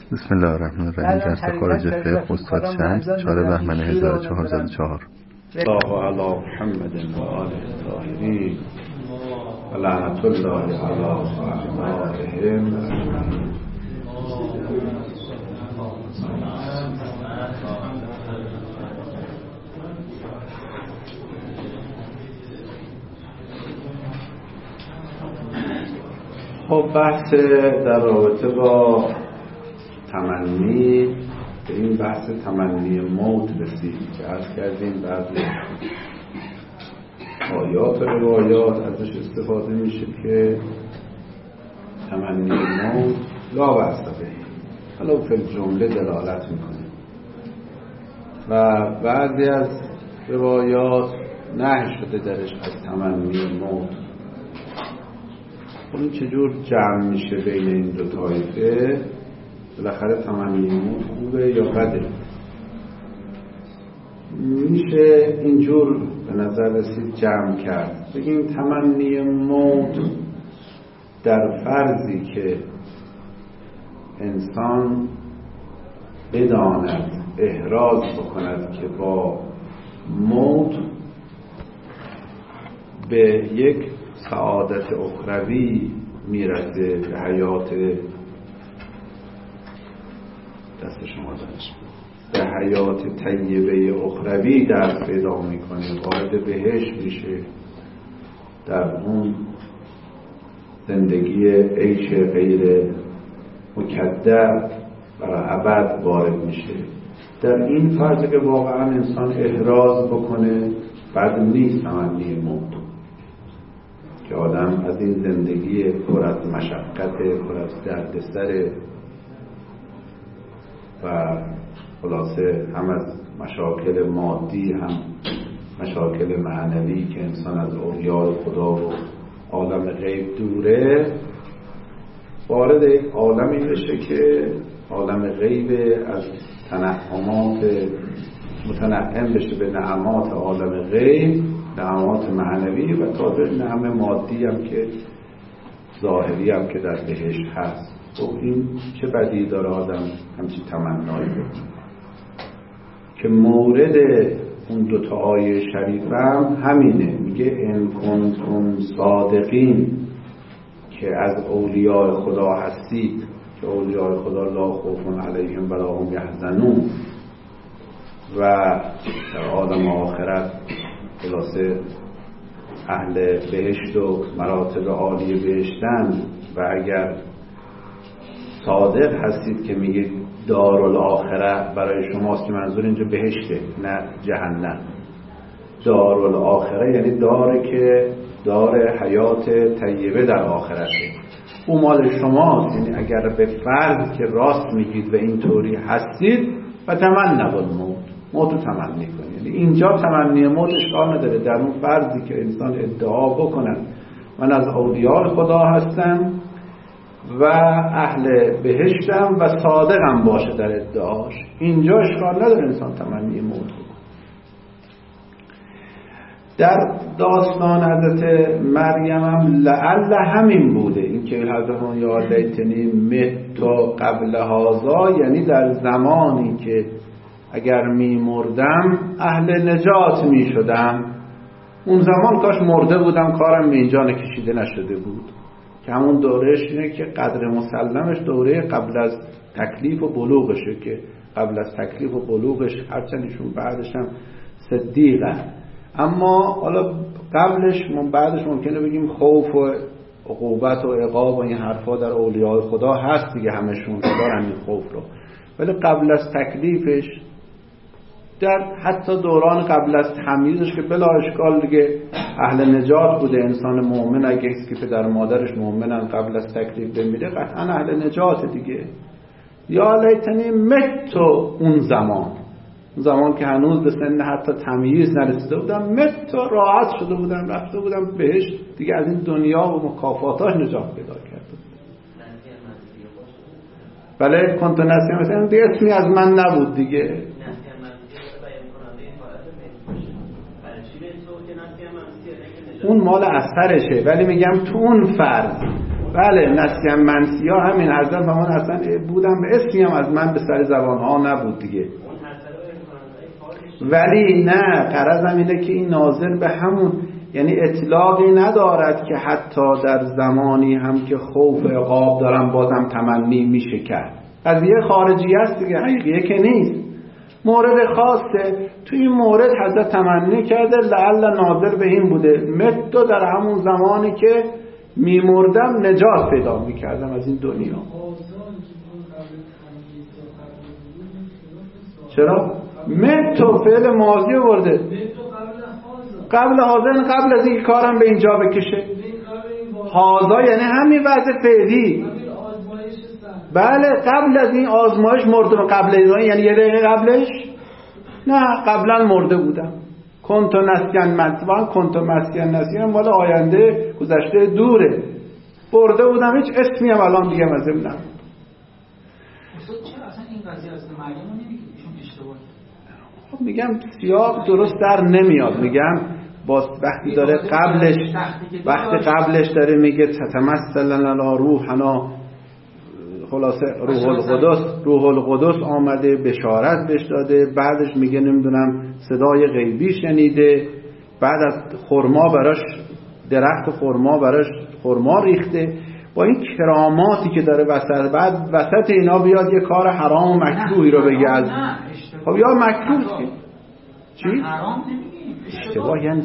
بسم الله الرحمن الرحیم. درس خارج فقه استاد شمس 4 بهمن 1404. الله علی محمد و آله الطاهرین و لعنت الله علی اعدائهم اجمعین. خب بحث در رابطه با تمنی، به این بحث تمنی موت رسید که عرض کردیم بعضی آیات و روایات ازش استفاده میشه که تمنی موت لا بأس به حالا فی الجمله دلالت میکنه و بعضی از روایات نهی شده درش از تمنی موت. اون چجور جمع میشه بین این دو طایفه؟ بالاخره تمنی موت خوبه یا بده؟ میشه اینجور به نظر رسید جمع کرد. بگیم تمنی موت در فرضی که انسان بداند احراز بکند که با موت به یک سعادت اخروی میرسه، به حیات دست شما دارش به حیات طیبه اخروی دست پیدا میکنه، وارد بهشت میشه، در اون زندگی عیش غیر مکدر برای ابد وارد میشه. در این فرض که واقعا انسان احراز بکنه بد نیست تمنی موت، که آدم از این زندگی پر از مشقت، پر از دردسر و خلاصه هم از مشاکل مادی هم مشاکل معنوی که انسان از اولیاء خدا و عالم غیب دوره، وارد یک عالمی بشه که عالم غیب، از تنعمات متنعم بشه به نعمات عالم غیب، نعمات معنوی و تازه نعم مادی هم که ظاهری هم که در بهشت هست. خب این چه بدی داره آدم همچی تمنایی بکنه؟ که مورد اون دوتا آیه شریفه هم همینه، میگه ان کنتم صادقین، که از اولیاء خدا هستید، که اولیاء خدا لا خوف علیهم ولا هم یحزنون و در عالم آخرت خلاصه اهل بهشت و مراتب عالی بهشتن. و اگر صادق هستید که میگه دارالآخره برای شماست، که منظور اینجا بهشته نه جهنم. دارالآخره یعنی داره که دار حیات طیبه در آخرته، او مال شماست. یعنی اگر به فرض که راست میگید و اینطوری هستید و تمنوا الموت، موتو تمنی کنید. یعنی اینجا تمنی موت اشکال نداره در اون فرضی که انسان ادعا بکنن من از اولیاء خدا هستم و اهل بهشتم و صادقم باشه در ادعاش، اینجا اشکال نداره انسان تمنی موت کنه. در داستان حضرت مریم هم لعل همین بوده، این که حضرت یا لیتنی مت قبل هذا، یعنی در زمانی که اگر میمردم اهل نجات میشدم، اون زمان کاش مرده بودم کارم به اینجا نکشیده نشده بود. که همون دورهش اینه که قدر مسلمش دوره قبل از تکلیف و بلوغشه، که قبل از تکلیف و بلوغش هرچند ایشون بعدش هم صدیقه، اما حالا قبلش بعدش ممکنه بگیم خوف و عقوبت و عقاب و این حرفا در اولیاء خدا هست دیگه، همشون دارن این خوف رو. ولی قبل از تکلیفش، در حتی دوران قبل از تمییزش که بلا اشکال دیگه اهل نجات بوده، انسان مؤمن اگه که پدر و مادرش مؤمنن قبل از تکلیف بمیره قطعا اهل نجات دیگه. یا لیتنی متو، اون زمان که هنوز به سن حتی تمییز نرسیده بودم، متو راحت شده بودم، رفته بودم بهشت دیگه، از این دنیا و مکافاتاش نجات پیدا کرده. بله کنت نسیم مثلا دیگه اسمی از من نبود دیگه. اون مال اثرشه، ولی میگم تو اون فرض بله نسیم منسیا همین حضرت فرمان اصلا بودم به اسمی هم از من به سر زبان ها نبود دیگه. ولی نه غرضم اینه که این ناظر به همون، یعنی اطلاقی ندارد که حتی در زمانی هم که خوف عقاب دارم بازم تمنی میشه کرد. قضیه خارجی است دیگه، حقیقیه که نیست، مورد خاصه. تو این مورد حضرت تمنی کرده لعل ناظر به این بوده متو، در همون زمانی که میمردم نجات پیدا میکردم از این دنیا. چرا؟ متو فعل ماضی ورده قبل حاضر، قبل از این کارم به اینجا بکشه. حاضر یعنی همین وضع فعلی. بله قبل از این آزمایش مردم. قبل این یعنی یه دقیقه قبلش؟ نه قبلا مرده بودم. کنت نسیان منتوان، کنت مسیان نسیان مال آینده گذشته دوره. برده بودم، هیچ اسمی هم الان دیگه مزم نبود. چرا اصلا این قضیه از مریم رو نمیگه ایشون اشتباه؟ خب میگم سیاق درست در نمیاد. میگم وقتی داره قبلش، وقتی قبلش داره میگه تتمثل لنا روحنا، خلاصه روح القدس آمده بشارت بهش داده، بعدش میگه نمیدونم صدای غیبی شنیده، بعد از خرما براش، درخت خرما براش خرما ریخته. با این کراماتی که داره وسط، بعد وسط اینا بیاد یه کار حرام و مکروهی رو بگه از خب یا مکروه چی؟ حرام نمیگیم، اشتباه یعنی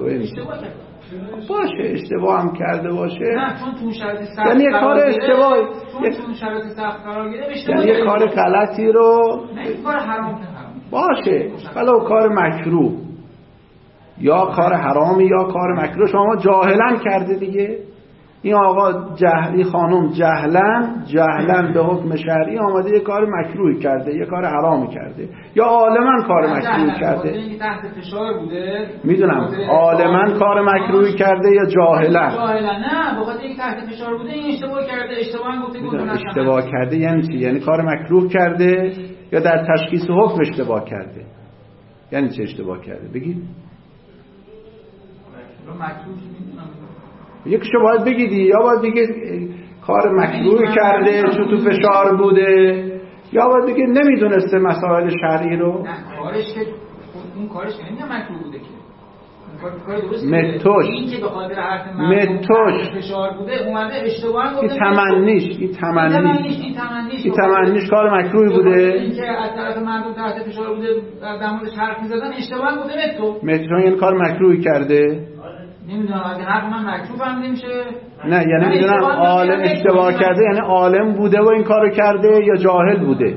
باشه اشتباه هم کرده باشه، نه چون تو شرط سخت یعنی یه کار اشتباه، چون شرط سخت قرار گرفته یعنی یه کار غلطی رو نه کار حرام باشه، ولو کار مکروه یا کار حرامی یا کار مکروه شما جاهلا کرده دیگه. این آقا جهلی خانم جهلن به حکم شرعی آمده یه کار مکروهی کرده، یه کار حرامی کرده، یا عالماً کار مکروهی کرده. این تحت فشار بوده، میدونم عالماً کار مکروهی کرده یا جاهلا. نه بخاطر این تحت فشار بوده این اشتباه کرده. اشتباه گفته اشتباه کرده یعنی چی؟ یعنی کار مکروه کرده یا در تشخیص حکم اشتباه کرده؟ یعنی چه اشتباه کرده؟ بگید. مکروه یکیشو باید بگیدی، یا باید بگید کار مکروه کرده چون تو فشار بوده، یا باید بگید نمیدونسته مسائل شرعی رو. نه کارش که اون کارش که نمیگه مکروه بوده که کار درست متوش این که به خاطر حرف متوش فشار بوده اومده اشتباه گفته. این تمنیش کار مکروهی بوده. این که از طرف مردم تحت فشار بوده در موردش حرف می‌زدن اشتباه گفته متو یعنی کار مکروهی کرده. نمیدونم اگه حرف من مکروه فهمیده میشه. نه یعنی میدونم عالم اشتباه کرده، یعنی عالم بوده و این کارو کرده یا جاهل بوده.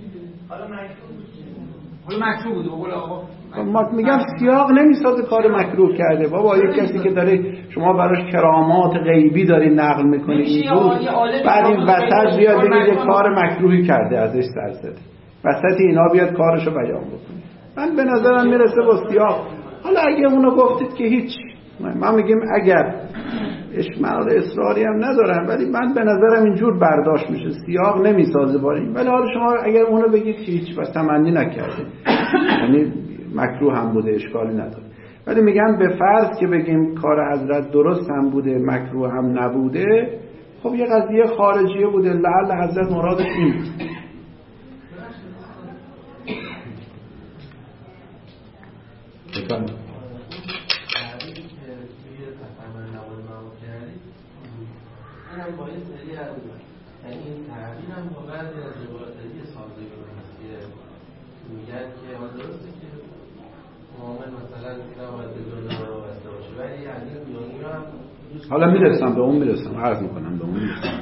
حالا مکروه بوده بقول آقا. ما میگم سیاق نمیسازه کار مکروه کرده. بابا یک کسی که داره شما براش کرامات غیبی داری نقل میکنی اینجور، بعد این وسط بیاد بگید یه کار مکروهی کرده ازش سر زده، وسط اینا بیاد کارشو بیان بکنه. من به نظرم میرسه با سیاق. حالا اگه اونو گفتید که هیچ، من میگم اگر اشمعنی اصراری هم ندارم، ولی من به نظرم اینجور برداشت میشه، سیاق نمیسازه با این. ولی حالا شما اگر اونو بگید که هیچ بس تمنی نکرده، یعنی مکروه هم بوده اشکالی نداره. ولی میگم به فرض که بگیم کار حضرت درست هم بوده مکروه هم نبوده، خب یه قضیه خارجیه بوده، لعل حضرت مرادش این بود. هم با این سری از یعنی این تعبیر هم با بعضی از روایت‌های سازگار هست که میگن که درسته که معامل مثلا نباید به دنیا رو بسته باشه، ولی یعنی دنیا هم حالا میرسم به اون، عرض میکنم به اون میرسم.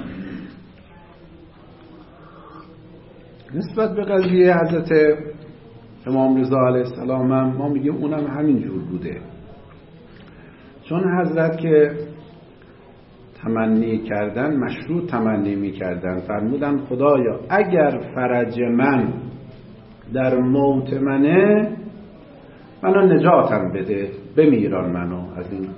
نسبت به قضیه حضرت امام رضا علیه السلام ما میگیم اونم همین جور بوده، چون حضرت که تمنی کردن مشروع تمنی میکردن، فرمودن خدایا اگر فرج من در موت منه منو نجاتم بده، بمیران منو از این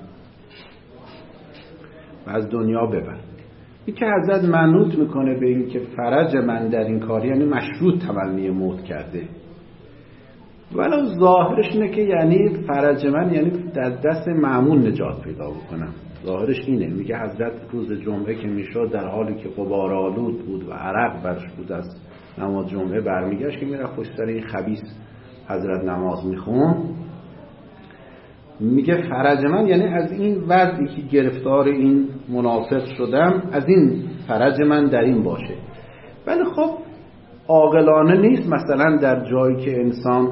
و از دنیا ببر. این که حضرت منوط میکنه به این که فرج من در این کار یعنی مشروع تمنی موت کرده، ولی ظاهرش اینه که یعنی فرج من یعنی در دست مأمون نجات پیدا بکنم. ظاهرش اینه. میگه حضرت روز جمعه که میشد در حالی که غبارآلود بود و عرق برش بود از نماز جمعه برمیگشت که میرفت پشت سر این خبیث حضرت نماز میخون. میگه فرج من یعنی از این وضعی که گرفتار این منافق شدم، از این فرج من در این باشه. ولی خب عاقلانه نیست مثلا در جایی که انسان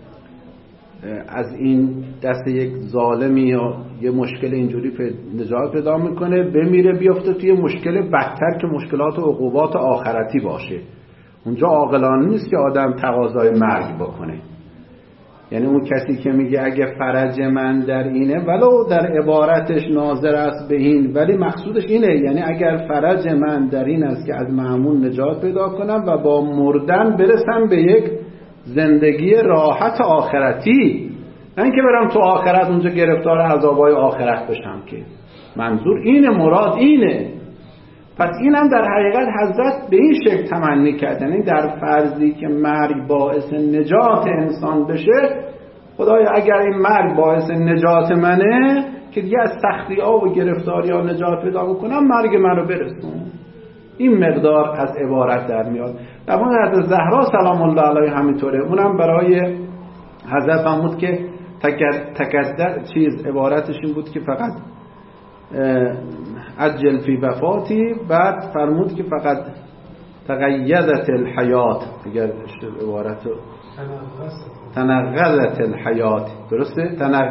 از این دست یک ظالمی یا یه مشکل اینجوری نجات پیدا میکنه بمیره بیفته توی مشکل بدتر که مشکلات و عقوبات آخرتی باشه. اونجا عاقلانه نیست که آدم تقاضای مرگ بکنه. یعنی اون کسی که میگه اگه فرج من در اینه، ولو در عبارتش ناظر است به این، ولی مقصودش اینه، یعنی اگر فرج من در این است که از مأمون نجات پیدا کنم و با مردن برسم به یک زندگی راحت آخرتی، نه اینکه برم تو آخرت اونجا گرفتار عذابای آخرت بشم. که منظور اینه، مراد اینه. پس اینم در حقیقت حضرت به این شکل تمنی کرد، یعنی در فرضی که مرگ باعث نجات انسان بشه، خدایا اگر این مرگ باعث نجات منه که دیگه از سختی ها و گرفتاری ها نجات پیدا بکنم، مرگ منو برسون. این مقدار از عبارت در میاد. در مورد حضرت زهرا سلام الله علیها همینطوره. اونم برای حضرت فرمود که تکدر چیز عبارتش این بود که فقط عجل فی وفاتی، بعد فرمود که فقط تغیظت الحیات، اگر عبارت تنغصت الحیات، درسته؟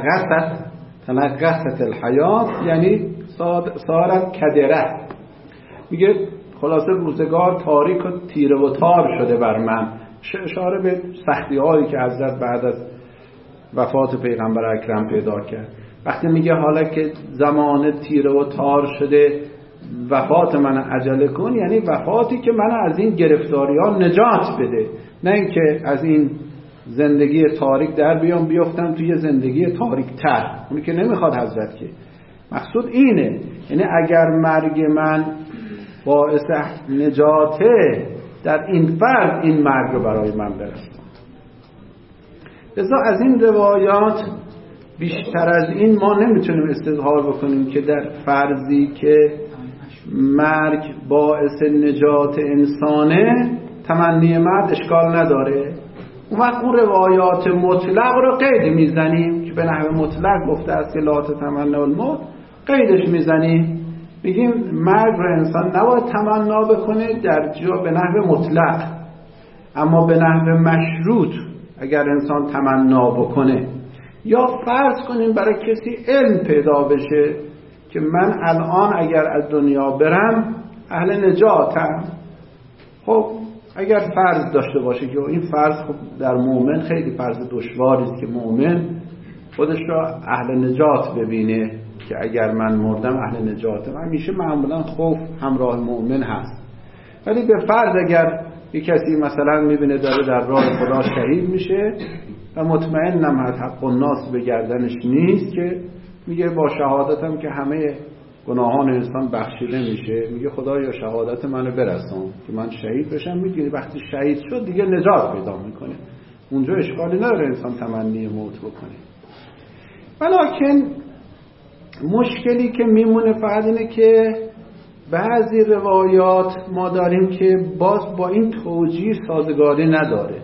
تنغصت الحیات یعنی صارت کدره. میگه خلاصه روزگار تاریک و تیره و تار شده بر من، اشاره به سختی هایی که حضرت بعد از وفات پیغمبر اکرم پیدا کرد. وقتی میگه حالا که زمان تیره و تار شده وفات من عجله کن، یعنی وفاتی که من از این گرفتاری ها نجات بده، نه اینکه از این زندگی تاریک در بیفتم توی زندگی تاریک تر. اونی که نمیخواد حضرت. که مقصود اینه، یعنی اگر مرگ من باعث نجاته در این فرد، این مرگ رو برای من برسون. لذا از این روایات بیشتر از این ما نمیتونیم استظهار بکنیم که در فرضی که مرگ باعث نجات انسانه تمنی مرد اشکال نداره. اون وقت اون روایات مطلق رو قید میزنیم که به نحو مطلق گفته است که لا تتمنوا الموت، قیدش میزنیم، میگیم مرگ رو انسان نباید تمنا بکنه در جا به نحو مطلق، اما به نحو مشروط اگر انسان تمنا بکنه. یا فرض کنیم برای کسی علم پیدا بشه که من الان اگر از دنیا برم اهل نجاتم. خب اگر فرض داشته باشه که این فرض خب در مؤمن خیلی فرض دشواری است که مؤمن خودش را اهل نجات ببینه که اگر من مردم اهل نجاتم. همیشه معمولا خوف همراه مؤمن هست. ولی به فرض اگر یک کسی مثلا میبینه داره در راه خدا شهید میشه و مطمئنم حق الناس به گردنش نیست، که میگه با شهادتم که همه گناهان انسان بخشیده میشه، میگه خدایا شهادت منو برسون که من شهید بشم. میگه وقتی شهید شد دیگه نجات پیدا میکنه، اونجا اشکالی نداره انسان تمنی موت بکنه. ولیکن مشکلی که میمونه فقط اینه که بعضی روایات ما داریم که باز با این توجیه سازگاری نداره.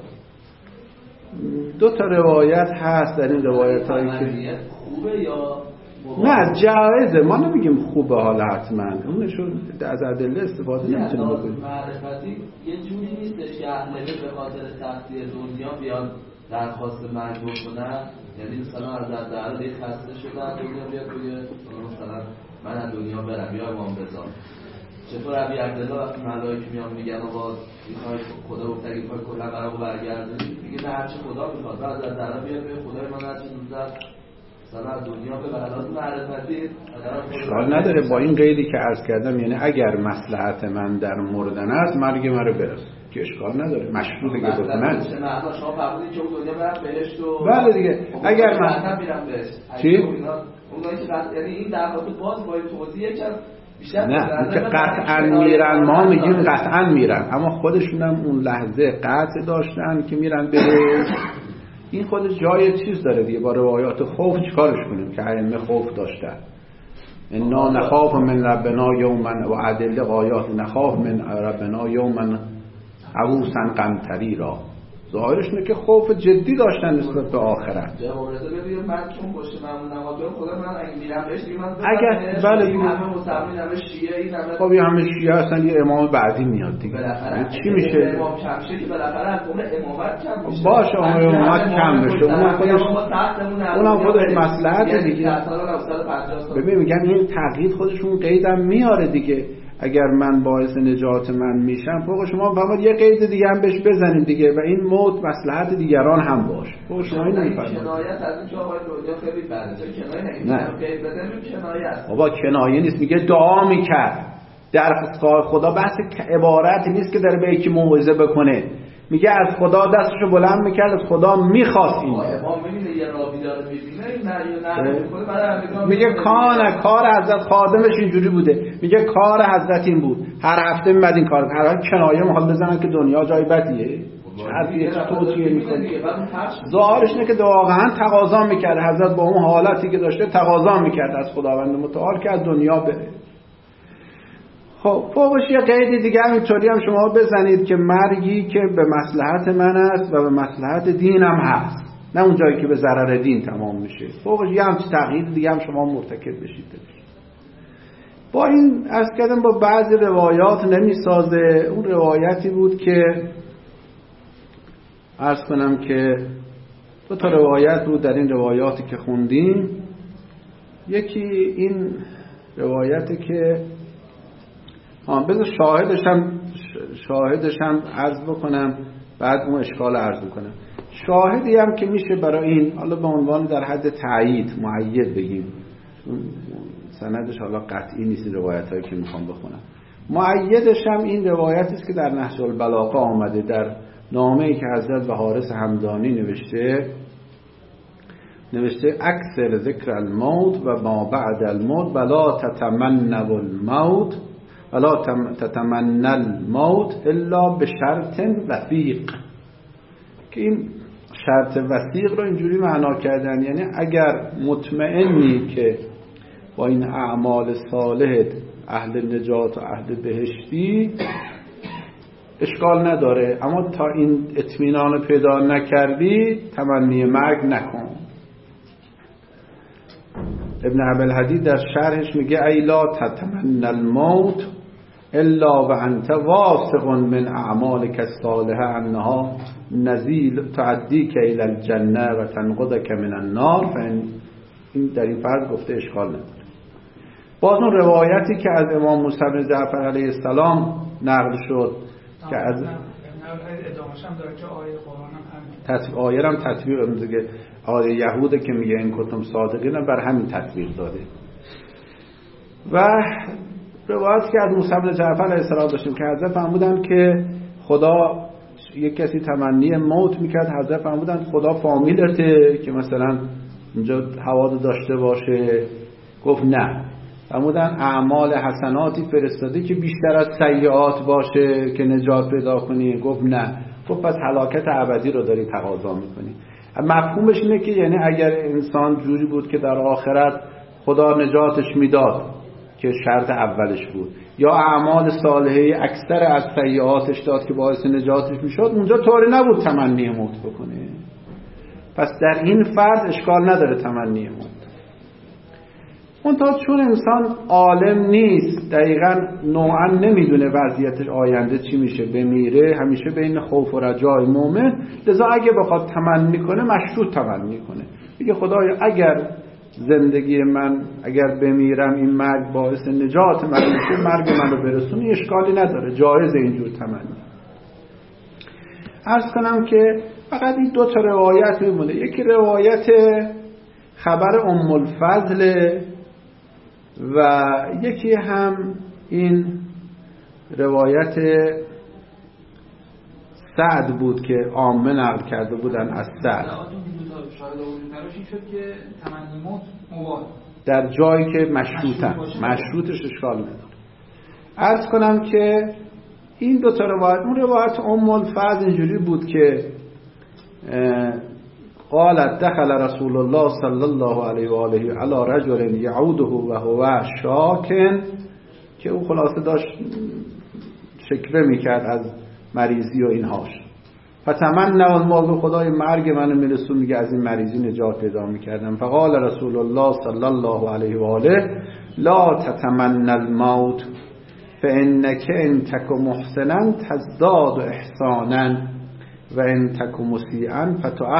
دو تا روایت هست در این روایت هایی که خوبه یا نه جایزه، ما نمیگیم خوبه حالا حتما، اونشون از ادله استفاده نمیتونیم بکنیم. معرفتی یه جوری نیستش که اهل به خاطر سختی دنیا بیان درخواست مرگ بکنن، یعنی مثلا از در دیگه خسته شدن دنیا بیاد توی مثلا من از دنیا برم یا امام رضا. چطور ابی عبدالله وقتی ملائکه میان میگن آقا میخوای خدا گفت اگه میخوای کلا قرار برگردونی، میگه نه هرچی خدا میخواد، بعد از در بیاد به خدای من هرچی زودتر مثلا دنیا به بلاد معرفتی اشکال نداره. با این قیدی که عرض کردم، یعنی اگر مصلحت من در مردن است مرگ من رو برس که اشکال نداره، مشروطه که بکنن. شما فرمودید که دنیا برم بهشت و بله دیگه اگر من میرم بهشت چی؟ اونایی که یعنی این در واقع باز با توضیح یکم نه که قطعا میرن، ما میگیم قطعا میرن، اما خودشون هم اون لحظه قطع داشتن که میرن بهشت. این خودش جای چیز داره دیگه. با روایات خوف چیکارش کنیم که ائمه خوف داشتن؟ انا نخاف من ربنا یوما و ادله آیات نخاف من ربنا یوما عبوسا قمطریرا. ظاهرش اینه که خوف جدی داشتن نسبت به آخرت. اگر بله خب این همه شیعه هستن، یه امام بعدی میاد دیگه چی میشه؟ امام کمشه که بالاخره از اون امامت کم میشه. باشه امامت کم بشه، اونم خودش مصلحت دیگه. ببین میگم این تقیید خودشون قیدم میاره دیگه. اگر من باعث نجات من میشم فوق شما باید یه قید دیگه هم بهش بزنیم دیگه و این موت مصلحت دیگران هم باشه. فوق شما اینو میفرمایید. کنایت از این جا باید دنیا خیلی بده. کنایه نمیشه. قید بزنیم کنایه است. بابا کنایه نیست، میگه دعا میکرد. در خدا بحث عبارتی نیست که داره به یکی موعظه بکنه. میگه از خدا دستشو بلند میکرد، از خدا میخواست این. امام میبینه یه رابی داره میبینه میگه کار حضرت خادمش اینجوری بوده. میگه کار حضرت این بود، هر هفته میمد این کار. هر کنایه محال بزنن که دنیا جای بدیه. حرفیه چه توصیه میکنه. ظاهرش اینه که واقعا تقاضا میکرد حضرت با اون حالتی که داشته تقاضا میکرد از خداوند متعال که از دنیا بره. خب فوقش یه قید دیگه اینطوری هم شما بزنید که مرگی که به مصلحت من است و به مصلحت دینم هست، نه اون جایی که به ضرر دین تمام میشه. فوقش یه همچین تقیید دیگه هم شما مرتکب بشید. با این عرض کردم با بعضی روایات نمیسازه. اون روایتی بود که عرض کنم که دو تا روایت بود در این روایاتی که خوندیم. یکی این روایتی که بذار شاهدش هم عرض بکنم، بعد اون اشکال عرض بکنم. شاهدی هم که میشه برای این، حالا به عنوان در حد تایید معید بگیم، سندش حالا قطعی نیست روایت هایی که میخوام بخونم، معیدش هم این روایتی است که در نهج البلاغه آمده، در نامه‌ای که حضرت به حارث همدانی نوشته اکثر ذکر الموت و ما بعد الموت ولا تتمنوا الموت ولا تتمنى الموت الا بشرط وثیق. که این شرط وثیق رو اینجوری معنا کردن، یعنی اگر مطمئنی که با این اعمال صالح اهل نجات و اهل بهشتی اشکال نداره، اما تا این اطمینان پیدا نکردی تمنی مرگ نکن. ابن عبدالحدید در شرحش میگه ای لا تتمنى الموت الا و انت واثق من اعمالک الصالحه انها نزیل تعدیک الی الجنه و تنقذک من النار. این در این فرض گفته اشکال نداره. باز اون روایتی که از امام موسی بن جعفر علیه السلام نقل شد که از ادامه‌ش هم داره که آیه قرآن هم آیه هم تطبیق میگه، آیه یهوده که میگه این کتم صادقین بر همین تطبیق داده. و روایتی که از موسی بن جعفر علیه السلام داشتیم که حضرت فرمودن که خدا یک کسی تمنی موت میکرد، حضرت فرمودن خدا فامیلته که مثلا اینجا حوادث داشته باشه؟ گفت نه. فرمودن اعمال حسناتی فرستاده که بیشتر از سیئات باشه که نجات پیدا کنی؟ گفت نه. گفت پس هلاکت ابدی رو داری تقاضا میکنی. مفهومش اینه که یعنی اگر انسان جوری بود که در آخرت خدا نجاتش میداد که شرط اولش بود، یا اعمال صالحه اکثر از سیئاتش داد که باعث نجاتش میشد، اونجا طوری نبود تمنی موت بکنه. پس در این فرض اشکال نداره تمنی موت. منتها چون انسان عالم نیست، دقیقاً نوعاً نمیدونه وضعیتش آینده چی میشه، بمیره، همیشه بین خوف و رجای مومن، لذا اگه بخواد تمنی کنه مشروط تمنی کنه، میگه خدایا اگر زندگی من، اگر بمیرم این مرگ باعث نجات من میشه، مرگ من رو برسونی، اشکالی نداره، جایز اینجور تمنی. عرض کنم که فقط این دو تا روایت میمونه. یکی روایت خبر ام الفضل و یکی هم این روایت سعد بود که عامه نقل کرده بودن از سعد در جایی که مشروطش اشکال نداره. عرض کنم که این دو تا روایت، اون روایت ام الفضل اینجوری بود که قالت دخل رسول الله صلی الله علیه و آله علی رجل یعوده و هو شاکن، که او خلاصه داشت شکوه میکرد از مریضی و اینهاش. فتمنى الموت، خدای مرگ منو میرسون، میگه از این مریضی نجات پیدا میکردم. فقال رسول الله صلی الله علیه و آله لا تتمنى الموت فانك ان تك محسنا تزداد احسانا و ان تك مسیئا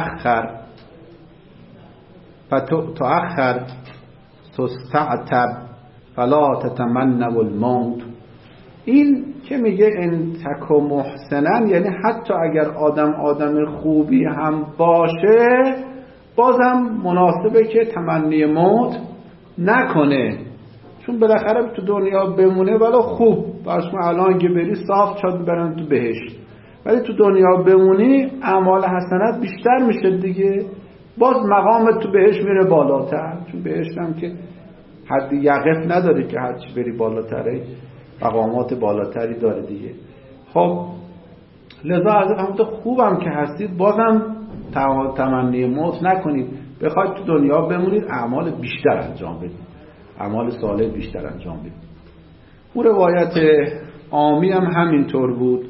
فتؤخر تستعتب فلا تتمنى الموت. این که میگه ان تک محسنا، یعنی حتی اگر آدم خوبی هم باشه بازم مناسبه که تمنی موت نکنه، چون بالاخره تو دنیا بمونه ولی خوب باشه. الان که بری صاف شد برن تو بهشت، ولی تو دنیا بمونی اعمال حسنات بیشتر میشه دیگه، باز مقامت تو بهشت میره بالاتر، چون بهشت هم که حد یقف نداره که هرچی بری بالاتره مقامات بالاتری داره دیگه. خب لذا از همونطور خوبم که هستید بازم تمنی موت نکنید، بخواید تو دنیا بمونید اعمال بیشتر انجام بدید، اعمال صالح بیشتر انجام بدید. اون روایت عامی هم همینطور بود.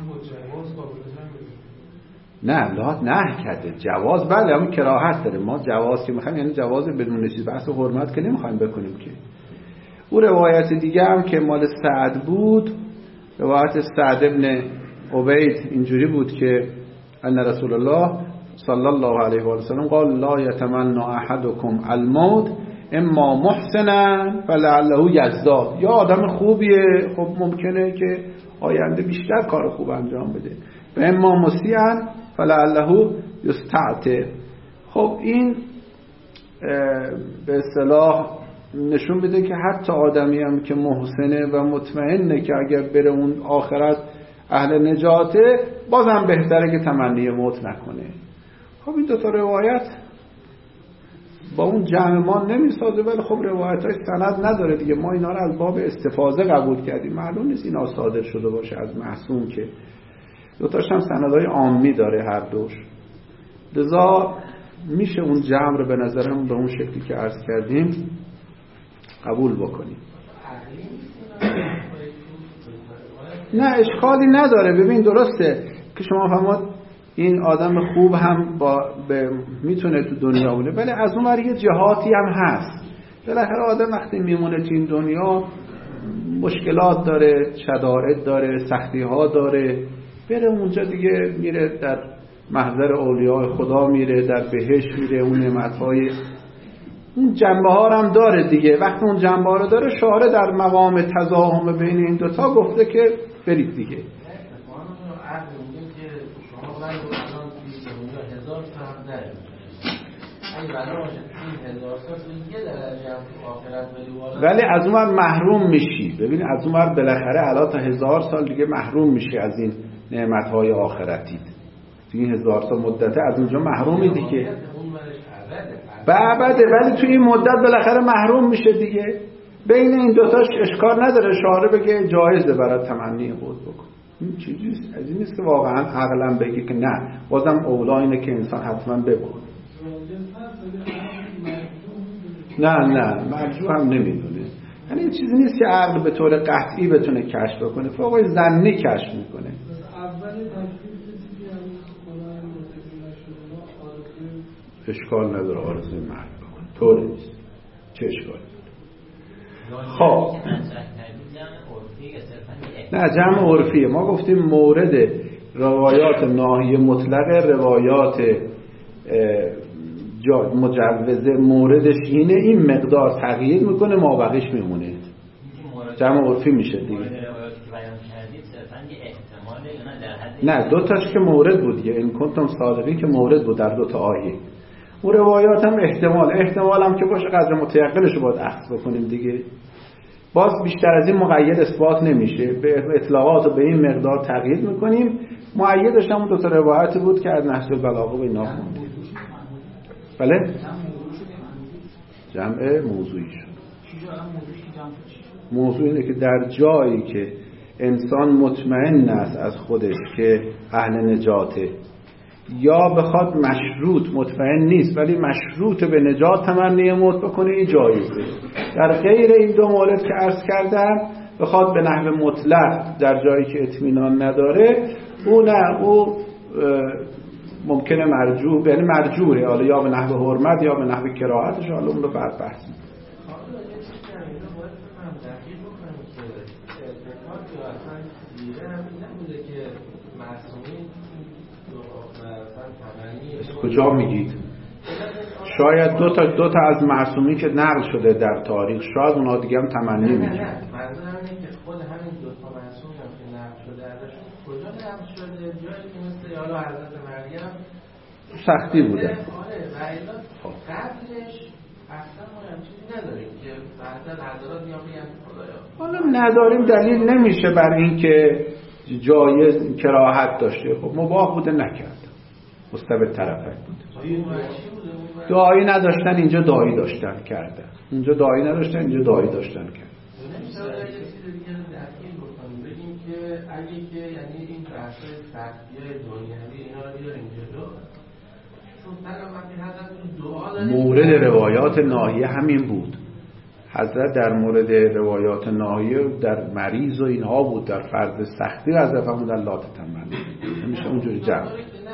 نه لات نه کرده جواز، بله همون کراهت داره، ما جواز که میخوایم یعنی جواز بدون چیز، بحث حرمت که نمیخوایم بکنیم که. او روایت دیگه هم که مال سعد بود، روایت سعد ابن عبید اینجوری بود که ان رسول الله صلی الله علیه و سلم قال لا یتمنى احدکم الموت اما محسنا فلعله یزداد، یا آدم خوبیه خب ممکنه که آینده بیشتر کار خوب انجام بده، و اما مسیئا فلعله یستعتب. خب این به اصطلاح نشون بده که حتی آدمی هم که محسنه و مطمئنه که اگر بره اون آخرت اهل نجاته بازم بهتره که تمنی موت نکنه. خب این دو تا روایت با اون جمع ما نمیسازه، ولی خب روایت های سند نداره دیگه، ما اینا رو از باب استفاضه قبول کردیم، معلوم نیست اینا صادر شده باشه از معصوم، که دوتاش هم سندهای عامی داره هر دوش، لذا میشه اون جمع رو به نظرم به اون شکلی که عرض کردیم قبول بکنیم. نه اشکالی نداره. ببین درسته که شما فهمید این آدم خوب هم میتونه تو دنیا بونه، ولی از اون ور یه جهاتی هم هست، بالاخره آدم وقتی میمونه تو این دنیا مشکلات داره، شدائد داره، سختی ها داره، بره اونجا دیگه میره در محضر اولیاء خدا، میره در بهشت، میره اون نعمت‌های اون جنبه ها هم داره دیگه. وقتی اون جنبه ها رو داره شارع در مقام تضاهم بین این دوتا گفته که برید دیگه. ولی از اون ور محروم میشی. ببین از اون ور بالاخره علا تا 1000 سال دیگه محروم میشی از این نعمتهای آخرتی. تو این 1000 سال مدته از اونجا محرومی دیگه. بعده ولی تو این مدت بالاخره محروم میشه دیگه. بین این دوتاش اشکال نداره، شارع بگه جایزه برای تمنی خود بکن. این چیزی از این نیست که واقعا عقلا بگه که نه، بازم اولا اینه که انسان حتما بکن. نه مرجوع هم نمیدونه. یعنی این چیزی نیست که عقل به طور قطعی بتونه کشف بکنه، فوقای ظنی کشف میکنه. اشکال نداره آرزوی مرگ بکنه، طوری نیست. چه اشکالی داره؟ خب نه جمع عرفیه. ما گفتیم مورد روایات ناهی مطلق، روایات مجوزه موردش اینه، این مقدار تغییر میکنه مابقیش میمونه، جمع عرفی میشه دیگه. نه دوتاش که مورد بود دیگه، این کنتم صادقین که مورد بود در دوتا آیه. اون روایات هم احتمال هم که باشه قدر متیقنش رو باید اخذ بکنیم دیگه. باز بیشتر از این مقید اثبات نمیشه، به اطلاقات رو به این مقدار تغییر میکنیم. مؤیدش هم دو تا روایت بود که از نهج البلاغه به اینا خوندیم. بله جمع موضوعی شد. موضوع اینه که در جایی که انسان مطمئن است از خودش که اهل نجاته، یا بخواد مشروط، مطمئن نیست ولی مشروط به نجات تمنی موت بکنه، این جایزه. در غیر این دو مورد که عرض کردم بخواد به نحو مطلق در جایی که اطمینان نداره، او ممکنه مرجوح، یعنی مرجوحه، حالا یا به نحو حرمت یا به نحو کراهتش، حالا اون رو بعد بحث می‌کنیم. کجا میگید؟ شاید دو تا از معصومین که نقل شده در تاریخ، شاید اونا دیگه هم تمنی میگن. منظورم اینه که خود همین دو تا معصوم هم که نقل شده ازشون کجا نقل شده؟ جایی که مثل حالا حضرت مریم سختی بوده. آره، و الا قبلش اصلا ما هم چیزی نداریم که بعضا حضرات میان میگن خدایا. حالا نداریم دلیل نمیشه بر این که جایز کراهت داشته. خب مباح بوده نکرد، مستبد طرفک بود. دعایی نداشتن، اینجا دعایی داشتن کردن. اونجا دعایی نداشتن، اینجا دعایی داشتن کردن. نمیشه یه چیز دیگه رو دقیق بکنیم، بگیم که اگه که یعنی این بحث‌های سختی‌های دنیوی اینا رو بیاریم جلو، چون مثلا وقتی حضرت دعا داره، مورد روایات ناهیه همین بود. حضرت در مورد روایات ناهیه در مریض و اینها بود، در فرض سختی حضرت فرمودن لا تتمنوا. نمیشه اونجوری جمع.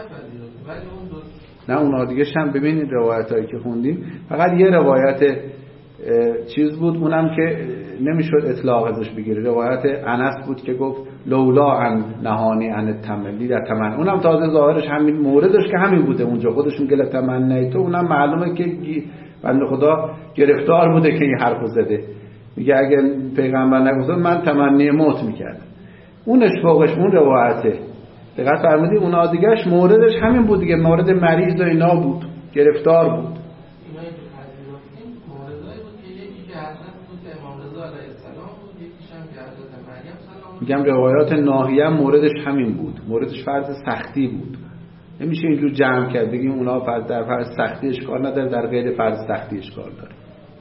نه اونا دیگه هم ببینید روایتایی که خوندیم، فقط یه روایت چیز بود، اونم که نمیشد اطلاق ازش بگیره، روایت انس بود که گفت لولا ان نهانی ان تملی در تمن، اونم تازه ظاهرش همین موردش که همین بوده اونجا، خودشون گله تمنی تو، اونم معلومه که بنده خدا گرفتار بوده که این حرفو زده. میگه اگه پیغمبر نگفت من تمنی موت میکردم. اونش فوقش اون روایته. دقت فرمودی اونا دیگهش موردش همین بود دیگه، مورد مریض و اینا بود، گرفتار بود. اینایی که پذیرفتیم موردایی بود که یکی که حضرت بود امام رضا علیه السلام بود، یکیش هم که حضرت مریم سلام. میگم روایات ناهیه موردش همین بود، موردش فرض سختی بود. نمیشه اینجور جمع کرد بگیم اونا فرض در فرض سختی اشکال نداره، در غیر فرض سختی اشکال داره.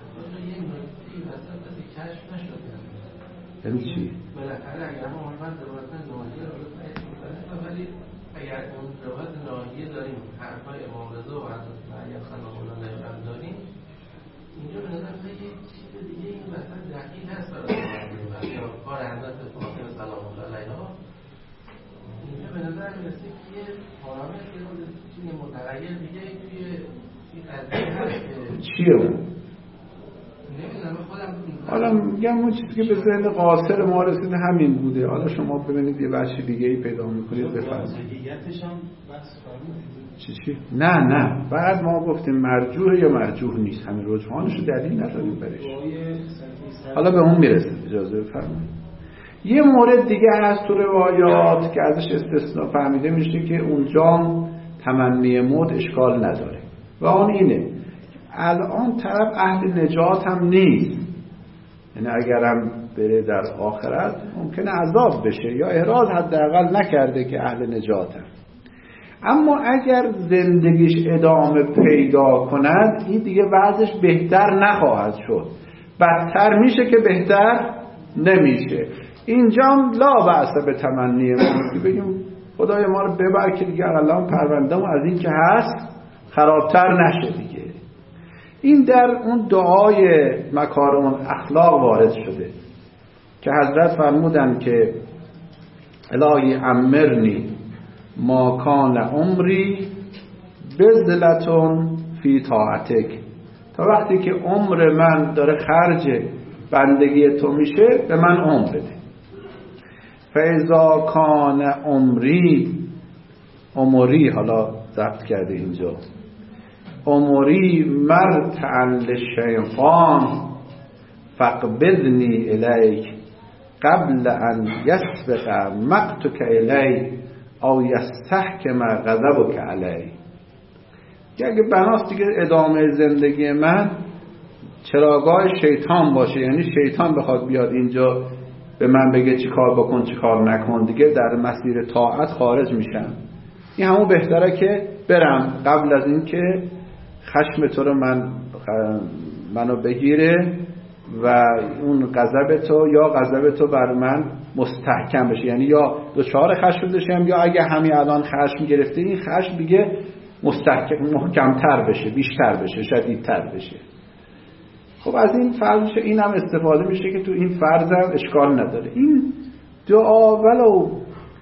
یعنی چی؟ بالاخره اگر ما محمد روایت ناهیه رو ولی اگر اون روایت ناهیه داریم، حرفای امام رضا و حضرت مریم سلام الله علیها داریم، اینجا به نظر میاد یه چیز دیگه این مثلا دقیق هست برای یا کار حضرت فاطمه سلام الله علیها. اینجا به نظر میاد که یه پارامتر چیز متغیر دیگه توی این قضیه هست که چیه اون؟ حالا میگم اون چیزی که به ذهن قاصر ما رسیده همین بوده. حالا شما ببینید یه بچه دیگه ای پیدا میکنید بفرمایید. چی؟ نه بعد ما گفتیم مرجوح یا مرجوح نیست، همین رجحانشو دلیل نداریم برش. حالا به اون میرسه، اجازه بفرمایید. یه مورد دیگه هست تو روایات که ازش استثناء فهمیده میشه که اونجا تمنی موت اشکال نداره و اون اینه الان طرف اهل نجات هم نیست، یعنی اگرم بره در آخرت ممکنه عذاب بشه یا احراز حداقل نکرده که اهل نجات هم. اما اگر زندگیش ادامه پیدا کند این دیگه وضعش بهتر نخواهد شد، بدتر میشه که بهتر نمیشه. اینجا لا بأس به تمنی ما، بگیم خدای ما رو ببر که دیگه الان پرونده‌مون از این که هست خرابتر نشه دیگه. این در اون دعای مکارم اخلاق وارد شده که حضرت فرمودن که الهی امرنی ما کان عمری بذلتون فی طاعتک، تا وقتی که عمر من داره خرج بندگی تو میشه به من عمر بده. فاذا کان عمری حالا ضبط کرده اینجا عمری مرتعا للشیطان فاقبضنی الیک قبل ان یسبق مقتک الی او یستحکم غضبک علی. اگه بناست دیگه ادامه زندگی من چراگاه شیطان باشه، یعنی شیطان بخواد بیاد اینجا به من بگه چی کار بکن چی کار نکن، دیگه در مسیر طاعت خارج میشم. این همون بهتره که برم قبل از این که خشم تو رو منو بگیره و اون غضب تو یا غضب تو بر من مستحکم بشه، یعنی یا دچار خشم بشم یا اگه همین الان خشم گرفته این خشم دیگه محکمتر بشه، بیشتر بشه، شدیدتر بشه. خب از این فرض این هم استفاده میشه که تو این فرض هم اشکال نداره. این دعا ولو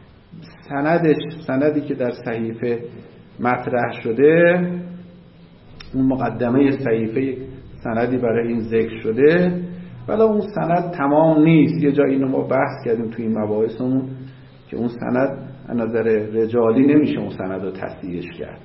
سندی که در صحیفه مطرح شده، اون مقدمه صحیفه سندی برای این ذکر شده، ولو اون سند تمام نیست. یه جایی اینو ما بحث کردیم توی این مباحثمون که اون سند از نظر رجالی نمیشه اون سند رو تصحیحش کرد،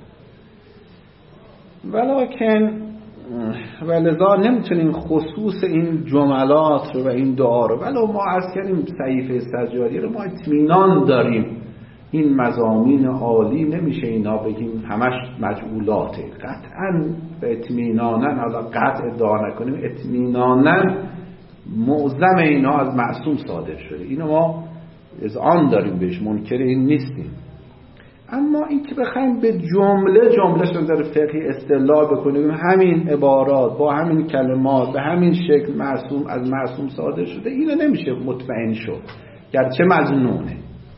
ولذا نمیتونیم خصوص این جملات رو و این دعا رو، ولو ما عرض کردیم صحیفه سجادی رو ما اطمینان داریم این مضامین عالی نمیشه اینا بگیم همش مجعولاته، قطعا به اطمینانن، حالا قطع ادعا نکنیم، اطمینانن معظم اینا از معصوم صادر شده، اینو ما اذعان داریم بهش، منکر این نیستیم. اما این که بخوایم به جمله شون در فقهی استدلال بکنیم همین عبارات با همین کلمات به همین شکل معصوم از معصوم صادر شده، اینو نمیشه مطمئن شد گرچه مظنونه.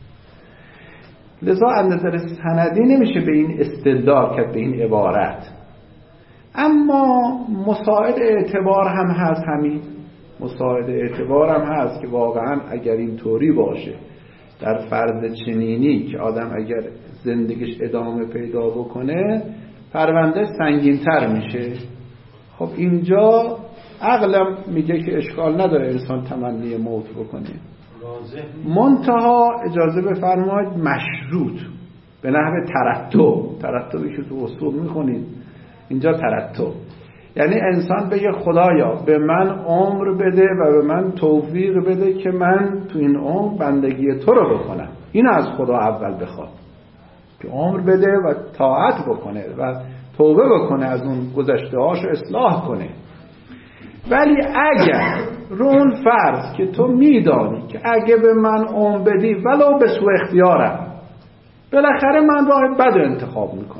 لذا از نظر سندی نمیشه به این استدلال کرد به این عبارت. اما مساعد اعتبار هم هست، همین مساعد اعتبار هم هست که واقعا اگر این طوری باشه در فرض چنینی که آدم اگر زندگیش ادامه پیدا بکنه پرونده سنگین‌تر میشه. خب اینجا عقلم میگه که اشکال نداره انسان تمنی موت بکنه، منتها اجازه بفرمایید مشروط به نحو ترتبی که تو اصول میخونید اینجا ترتب، یعنی انسان بگه خدایا به من عمر بده و به من توفیق بده که من تو این عمر بندگی تو رو بکنم. این از خدا اول بخواد که عمر بده و طاعت بکنه و توبه بکنه، از اون گذشته هاشو اصلاح کنه. ولی اگر رو اون فرض که تو میدانی که اگه به من عمر بدی ولو به سوء اختیارم، بالاخره من راه بد انتخاب میکنم،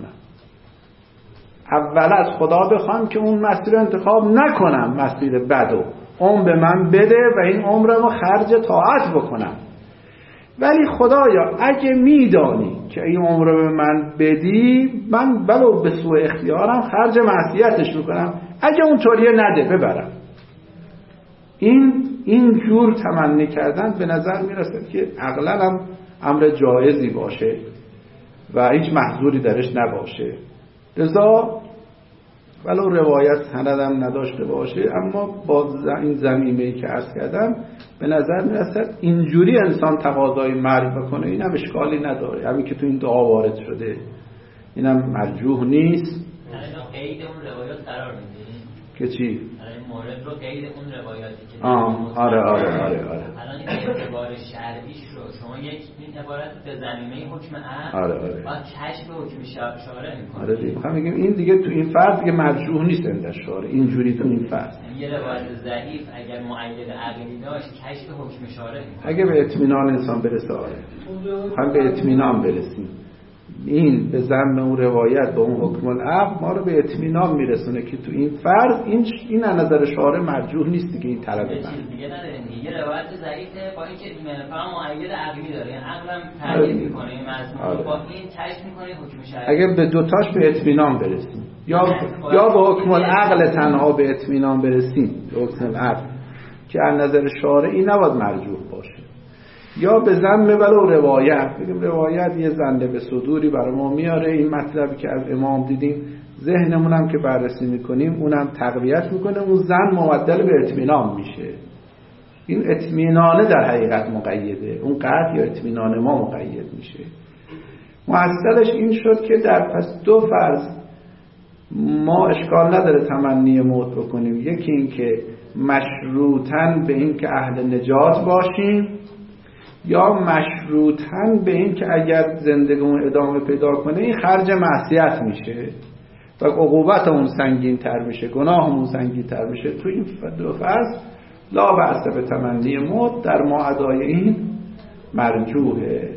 اول از خدا بخوام که اون مسیر انتخاب نکنم، مسیر بدو عمر به من بده و این عمرمو خرج طاعت بکنم. ولی خدایا اگه میدانی که این عمر به من بدی من ولو به سوء اختیارم خرج معصیتش میکنم، اگه اون طوریه نده ببرم. این جور تمنی کردن به نظر میرسه که عقلا هم امر جایزی باشه و هیچ محظوری درش نباشه. لذا ولو روایت سندم نداشته باشه اما با این ضمیمه‌ای که عرض کردم به نظر میرسد اینجوری انسان تقاضای مرگ بکنه اینم اشکالی نداره، همین که تو این دعا وارد شده اینم مرجوح نیست. قید اون روایات قرار میدین که چی؟ مورد رو قید اون روایاتی که آره الان این اعتبار شرعیش رو شما یک این عبارت به ضمیمه حکم عقل بعد کشف حکم شارع میکنه. آره دیگه میخوام بگم این دیگه تو این فرض دیگه مرجوح نیست عند شارع، اینجوری تو این فرض یه روایت ضعیف اگر مؤید عقلی داشت کشف حکم شارع میکنه. اگه به اطمینان انسان برسه هم به اطمینان برسیم، این به ضمن اون روایت به اون حکم العقل ما رو به اطمینان میرسونه که تو این فرض این از نظر شارع مرجوح نیست دیگه. این طلب من دیگه نداره، یه روایت ضعیفه با اینکه فهم مؤید عقلی داره، یعنی عقلم تعیین میکنه این مضمون با این کشف میکنه حکم شرعی. اگه به دوتاش به اطمینان برسیم یا به حکم العقل تنها به اطمینان برسیم، به حکم العقل که از نظر شارعی نباید مرجوح باشه، یا به ذم ولو روایت بگیم روایت یه زنده به صدوری برای ما میاره، این مطلبی که از امام دیدیم ذهنمون هم که بررسی میکنیم اونم تقویت میکنه، اون زن مبدل به اطمینان میشه. این اطمینانه در حقیقت مقیده، اون قطع یا اطمینان ما مقید میشه. محصلش این شد که در پس دو فرض ما اشکال نداره تمنی موت بکنیم، یکی این که مشروطاً به این که اهل نجات باشیم، یا مشروطاً به این که اگر زندگیمون ادامه پیدا کنه این خرج معصیت میشه و عقوبتمون سنگین تر میشه، گناهمون سنگین تر میشه. تو این دو فرض لا بأس به تمنی موت در معادای این مرجوحه.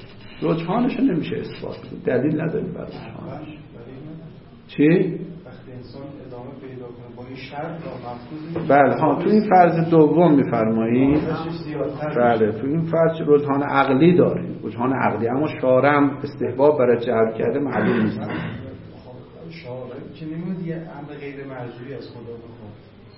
رجحانش نمیشه اثبات کنه، دلیل نداریم برای رجحانش. چی؟ وقتی انسان ادامه پیدا کنه با این شرط یا مفروض. بله ها، تو این فرض دوم میفرمایید. بله تو این فرض رجحان عقلی داره، رجحان عقلی، اما شارع هم استحباب برای جلب کرده معلوم نیست. شارع که نمیاد یه امر غیر مرجوعی از خدا بخواد.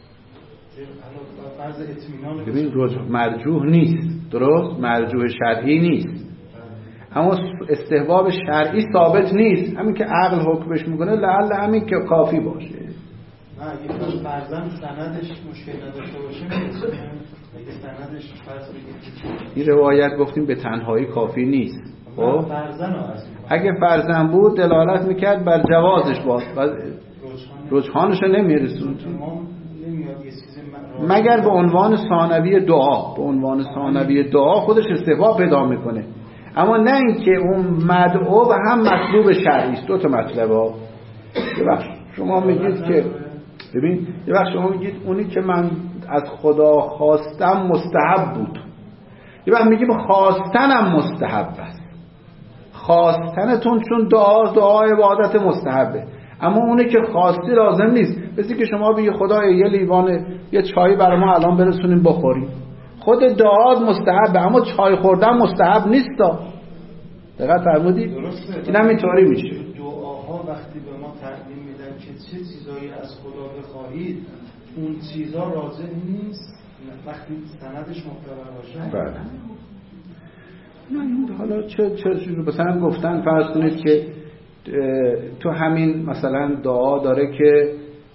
فرض اطمینان ببین مرجوح نیست، درست؟ مرجوح شرعی نیست، اما استحباب شرعی ثابت نیست. همین که عقل حکمش میکنه لعل همین که کافی باشه. نه اگه فرضاً سندش مشکل نداشته باشه میشه. اگه سندش فرض بگیریم این روایت گفتیم به تنهایی کافی نیست. خب فرضاً اگه فرضاً بود دلالت میکرد بر جوازش باز، رجحانش نمیرسوند مگر به عنوان ثانوی دعا. به عنوان ثانوی دعا خودش استحباب پیدا میکنه، اما نه اینکه اون مدعو و هم مطلوب شرعی است. دو تا مطلب ها. یه وقت شما میگید که ببین، یه وقت شما میگید اونی که من از خدا خواستم مستحب بود، یه وقت میگیم خواستنم مستحب است. خواستنتون چون دعا عبادت مستحبه، اما اونی که خواستی لازم نیست. مثل که شما بگی خدایا یه لیوان یه چای برای ما الان برسونیم بخوریم، خود دعا مستحبه اما چای خوردن مستحب نیست. دقیق فرمودید؟ این هم اینطوری میشه. دعاها وقتی به ما تعلیم میدن که چه چیزایی از خدا بخواهید، اون چیزا راجع نیست وقتی سندش معتبر باشه. بله. حالا چه چیزی مثلا گفتن فرض کنید که تو همین مثلا دعا داره که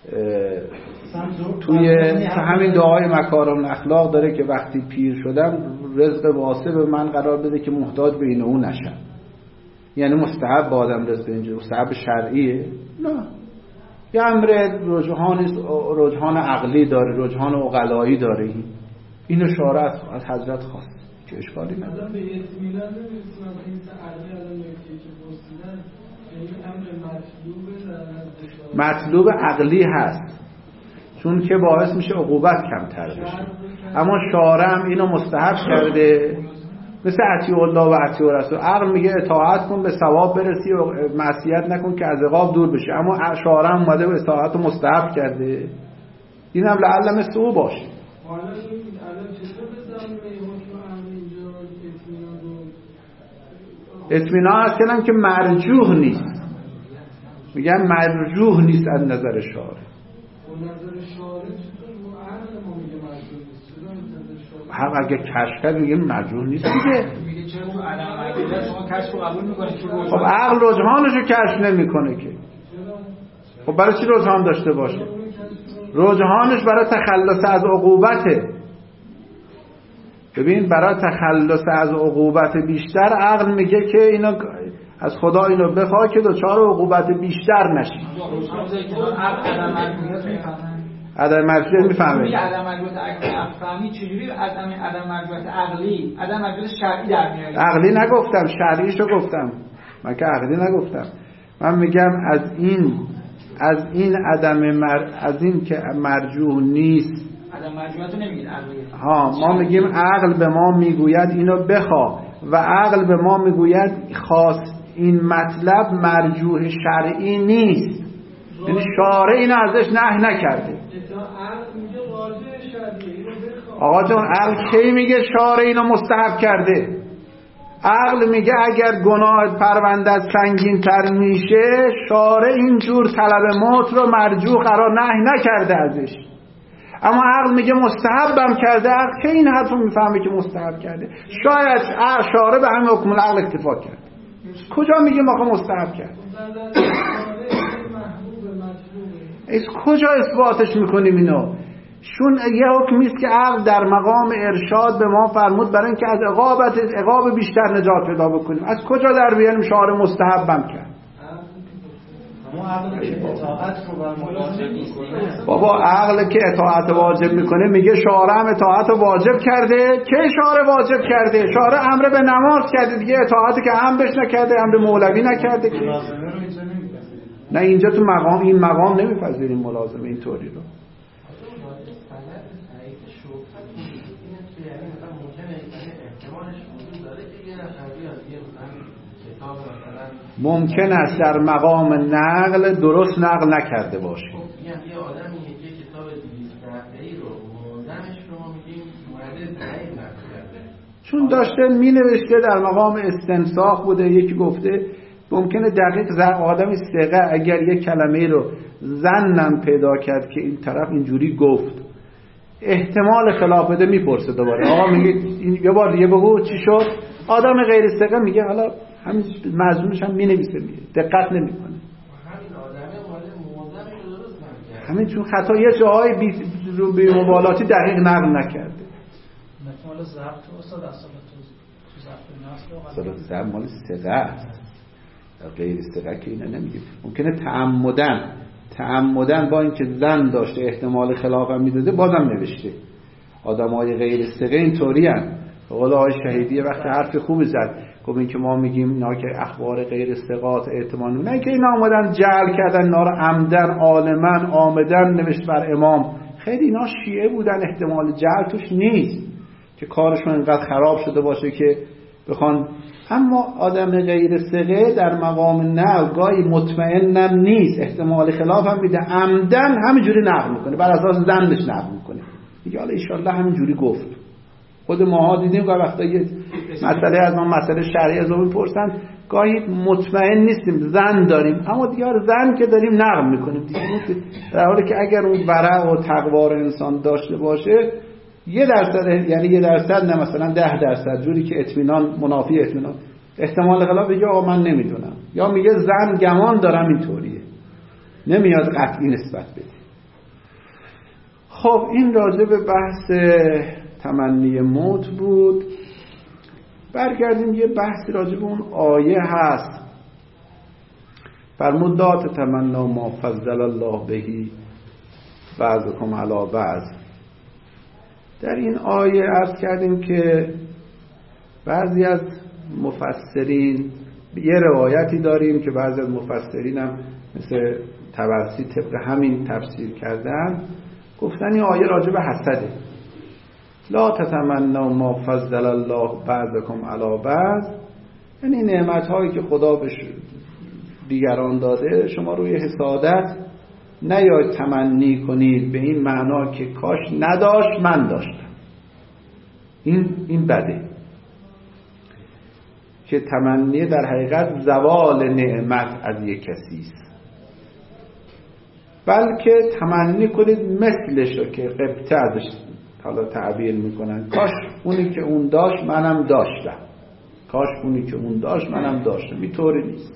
تو همین دعای مکارم اخلاق داره که وقتی پیر شدم رزق واسع به من قرار بده که محتاج به این و اون نشم. یعنی مستحب با آدم رزق اینجا مستحب شرعیه؟ نه، یه امر رجحان عقلی داره، رجحان عقلایی داره. اینو شارع از حضرت خواست که اشکالی نداره. به اطمینان نمی‌رسونم این تعریف الان نکته که پرسیدن، یعنی امر مطلوب عقلی هست چون که باعث میشه عقوبت کمتر بشه، اما شارع هم اینو مستحب کرده، مثل اطیع الله و اطیع رسول. عقل میگه اطاعت کن به ثواب برسی و معصیت نکن که از عقاب دور بشه، اما شارع هم اومده و اطاعت رو مستحب کرده. این هم لعل مثل او باشه. اطمینان هست که مرجوح نیست، میگن مرجوح نیست از نظر شارع. هم اگه کشف کرد میگه مرجوح نیست دیگه. خب عقل رجحانشو کشف نمیکنه که، خب برای چی رجحان داشته باشه؟ رجحانش برای تخلص از عقوبته. ببین برای تخلص از عقوبت بیشتر عقل میگه که اینا از خدا اینو بخواه که دچار عقوبت بیشتر نشی. عدم مرجوعیت میفهمه. عدم مرجوعیت عقلی چجوری عدم مرجوعیت عقلی، عدم مرجوعیت شرعی در میاد؟ عقلی نگفتم، شرعیشو گفتم. من که عقلی نگفتم. من میگم از این که مرجوع نیست. عدم مرجوعیت نمیگید عقلی. ها، ما میگیم عقل به ما میگوید اینو بخوا و عقل به ما میگوید خواست این مطلب مرجوع شرعی نیست، یعنی شارع اینو ازش نهی نکرده. آقا جان عقل کی میگه شارع اینو مستحب کرده؟ عقل میگه اگر گناه پرونده سنگین تر میشه شارع اینجور طلب موت رو مرجوع قرار نهی نکرده ازش، اما عقل میگه مستحبم کرده. عقل که این حرف رو میفهمه که مستحب کرده؟ شاید شارع به همین حکم العقل اکتفا کرد. کجا میگه ما مستحب کرد؟ کجا اثباتش میکنیم اینو؟ چون یه حکمی است که عقل در مقام ارشاد به ما فرمود برای اینکه از عقاب بیشتر نجات پیدا بکنیم. از کجا در بیاریم شارع مستحبم کرد؟ بابا عقل که اطاعت واجب میکنه میگه شارع هم اطاعت واجب کرده. که شارع واجب کرده؟ شارع امر به نماز کرده دیگه، اطاعتی که هم بهش نکرده امر مولوی نکرده که. نه اینجا تو مقام این مقام نمیپذیریم ملازمه اینطوری رو. احتمالش وجود داره که یه نفری از یه کتاب مثلا ممکن است در مقام نقل درست نقل نکرده باشه. یه آدمی یه کتاب 200 صفحه‌ای رو موضعش رو ما میگیم مورد ضعیف کرده، چون داشته مینوشته در مقام استنساخ بوده. یکی گفته ممکنه دقیق آدمی ثقه اگر یک کلمه رو ظنن پیدا کرد که این طرف اینجوری گفت، احتمال خلاف بده، میپرسه دوباره آقا میگه یه بار دیگه بگو چی شد. آدم غیر ثقه میگه حالا همین مضمونش هم مینویسه، دقت نمیکنه. همین آدمه مورد موضعش رو درست نکرد، همین چون خطا یه جاهای بی مبالاتی دقیق نقل نکرده. مال ضبط استاد اصلا تو ضبط نصب اصلا مال ثقه است، غیر ثقه که اینا نمیگه. ممکنه تعمدن با اینکه زن داشته احتمال خلاف هم میداده بازم نوشته. آدمای غیر ثقه اینطوری ان. قول آقای شهیدی وقتی حرف خوبی زد، گفت این که ما میگیم اینا که اخبار غیر ثقات احتمال نه که اینا اومدن جعل کردن، اینا رو عمدن عالمن آمدن نوشت بر امام. خیلی اینا شیعه بودن، احتمال جعل توش نیست که کارشون اینقدر خراب شده باشه که بخوان. اما آدم غیر ثقه در مقام نقل گاهی مطمئنم نیست، احتمال خلاف هم میده، عمدن همینجوری نقل میکنه، بر اساس ظنش نقل میکنه، میگه حالا ان شاءالله همینجوری گفت. خود ماها دیدیم که وقتا یه مسئله از ما مسئله شرعی از اون میپرسن، گاهی مطمئن نیستیم، ظن داریم، اما دیگه ظن که داریم نقل میکنیم دیگه. در حالی که اگر اون ورع و تقوا انسان داشته باشه 1%، یعنی 1% نه مثلا 10%، جوری که اطمینان منافی اطمینان، احتمال خلاف بگه آقا من نمیدونم، یا میگه زن گمان دارم اینطوریه، نمیاد قطعی نسبت بده. خب این راجع به بحث تمنی موت بود. برگردیم یه بحثی راجع به اون آیه هست، فرمود لا تتمنوا ما فضل الله بهی بعضکم علی بعض. در این آیه عرض کردیم که بعضی از مفسرین، یه روایتی داریم که بعضی از مفسرین هم مثل طبرسی طبق همین تفسیر کردن، گفتن این آیه راجع به حسده. لا تتمنوا ما فضل الله بعضکم علی بعض، یعنی نعمت‌هایی که خدا به دیگران داده شما روی حسادت نیاید تمنی کنید، به این معنا که کاش نداشت من داشتم. این بده که تمنی در حقیقت زوال نعمت از یک کسی است، بلکه تمنی کنید مثلش رو که قبطه ازش حالا تعبیر میکنن، کاش اونی که اون داشت منم داشتم، کاش اونی که اون داشت منم داشتم. اینطوری نیست.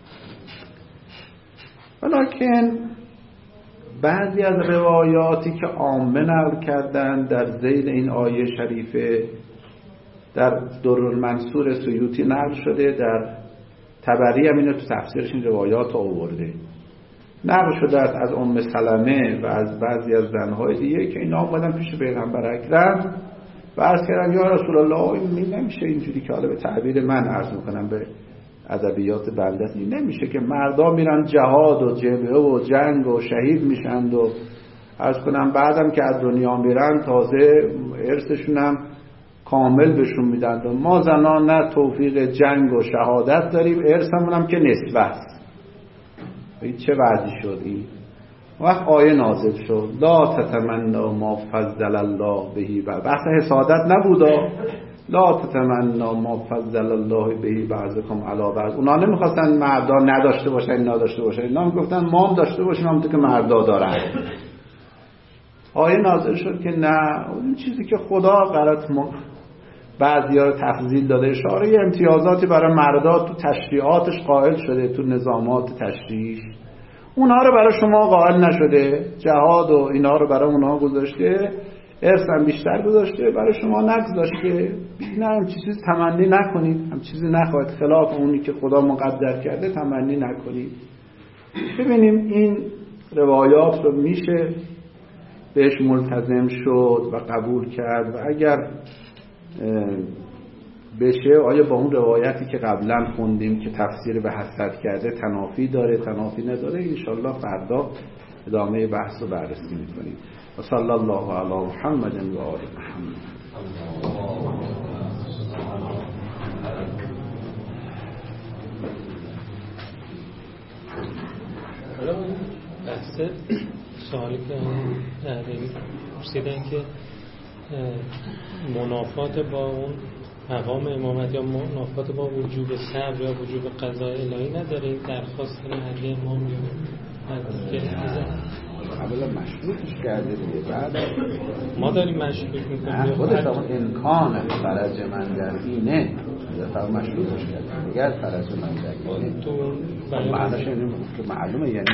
ولیکن بعضی از روایاتی که عامه نقل کردن در ذیل این آیه شریفه در درالمنصور سیوطی نقل شده، در طبری هم اینو تو تفسیرش این روایات آورده، نقل شده از ام سلمه و از بعضی از زنهای دیگه که اینا آمدن پیش پیغمبر اکرم و عرض کردن یا رسول الله این نمیشه اینجوری که حالا به تعبیر من عرض میکنم به ادبیات بنده، این نمیشه که مردا میرن جهاد و جبهه و جنگ و شهید میشند و عرض کنم بعدم که از دنیا میرن تازه ارثشون هم کامل بهشون میدن و ما زنان نه توفیق جنگ و شهادت داریم، ارثمون هم که نصف است. این چه وضعی شد؟ این وقت آیه نازل شد لا تتمنوا ما فضل الله بهی، بحث حسادت نبودا، لا تتمنوا ما فضل الله بهی بعضکم علی بعض. اونا نمیخواستن مردا نداشته باشن نداشته باشن، اینا میگفتن ما هم داشته باشیم همونطور که مردا دارن. آیه نازل شد که نه، اون چیزی که خدا قرات بعضی‌ها رو تفضیل داده، اشاره امتیازاتی برای مردا تو تشریعاتش قائل شده، تو نظامات تشریعی اونها رو برای شما قائل نشده، جهاد و اینا رو برای اونها گذاشته، ارث هم بیشتر گذاشته، برای شما نگذاشته. نه هم چیزی تمنی نکنید، هم چیزی نخواهید خلاف اونی که خدا مقدر کرده تمنی نکنید. ببینیم این روایات رو میشه بهش ملتزم شد و قبول کرد و اگر بشه آیا با اون روایتی که قبلا خوندیم که تفسیر به حسد کرده تنافی داره تنافی نداره؟ انشالله فردا ادامه بحث رو بررسی میکنیم. و صلی الله علی محمد و آل محمد. حالا اون بحث سوالی که پرسیدن که منافات با اون مقام امامت یا منافات با وجوب صبر یا وجوب قضاء الهی نداره، این درخواست محلی امام یا اولا مشروطش کرده دیگه، بعد ما داریم مشروط میکنیم خودت اون امکان فرج من در اینه یا مشروطش کرده دیگر فرج من در اینه تو معنیش اینه که معلومه، یعنی